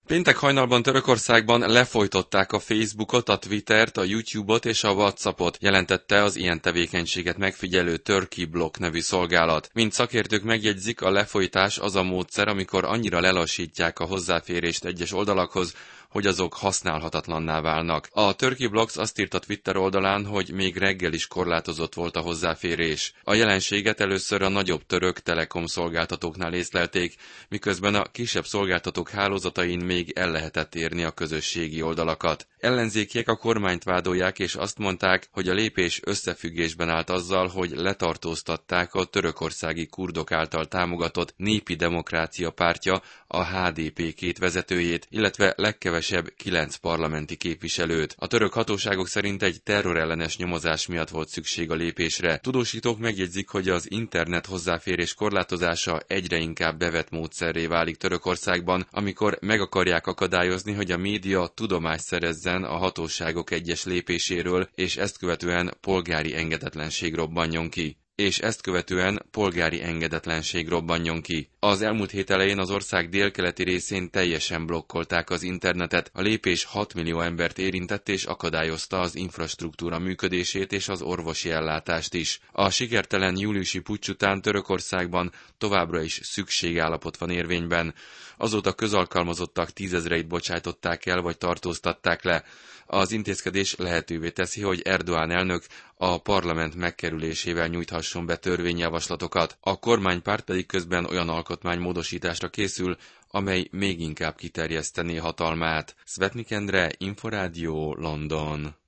Péntek hajnalban Törökországban lefolytották a Facebookot, a Twittert, a YouTube-ot és a WhatsAppot, jelentette az ilyen tevékenységet megfigyelő Turkey Block nevű szolgálat. Mint szakértők megjegyzik, a lefolytás az a módszer, amikor annyira lelassítják a hozzáférést egyes oldalakhoz, hogy azok használhatatlanná válnak. A Turkey Blocks azt írt a Twitter oldalán, hogy még reggel is korlátozott volt a hozzáférés. A jelenséget először a nagyobb török telekom szolgáltatóknál észlelték, miközben a kisebb szolgáltatók hálózatain még el lehetett érni a közösségi oldalakat. Ellenzékiek a kormányt vádolják és azt mondták, hogy a lépés összefüggésben állt azzal, hogy letartóztatták a törökországi kurdok által támogatott Népi Demokrácia Pártja, a HDP két vezetőjét, illetve legkevesebb 9 parlamenti képviselőt. A török hatóságok szerint egy terrorellenes nyomozás miatt volt szükség a lépésre. Tudósítók megjegyzik, hogy az internet hozzáférés korlátozása egyre inkább bevett módszerré válik Törökországban, amikor meg akarják akadályozni, hogy a média tudomást szerezzen a hatóságok egyes lépéséről, és ezt követően polgári engedetlenség robbanjon ki. Az elmúlt hét elején az ország délkeleti részén teljesen blokkolták az internetet. A lépés 6 millió embert érintett és akadályozta az infrastruktúra működését és az orvosi ellátást is. A sikertelen júliusi puccs után Törökországban továbbra is szükségállapot van érvényben. Azóta közalkalmazottak 10 000-eit bocsájtották el vagy tartóztatták le. Az intézkedés lehetővé teszi, hogy Erdoğan elnök a parlament megkerülésével nyújthasson be törvényjavaslatokat. A kormánypárt pedig közben olyan alkotmánymódosításra készül, amely még inkább kiterjesztené hatalmát. Szvetnik Endre, Inforádió, London.